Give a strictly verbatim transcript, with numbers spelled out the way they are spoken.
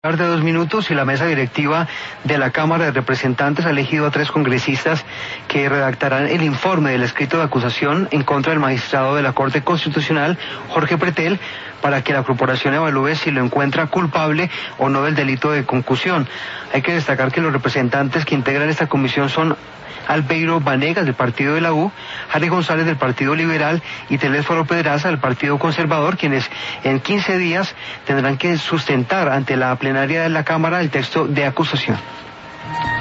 De dos minutos y la mesa directiva de la Cámara de Representantes ha elegido a tres congresistas que redactarán el informe del escrito de acusación en contra del magistrado de la Corte Constitucional, Jorge Pretel, para que la corporación evalúe si lo encuentra culpable o no del delito de concusión. Hay que destacar que los representantes que integran esta comisión son Albeiro Vanegas del Partido de la U, Harry González del Partido Liberal y Telésforo Pedraza del Partido Conservador, quienes en quince días tendrán que sustentar ante la plenaria de la Cámara el texto de acusación.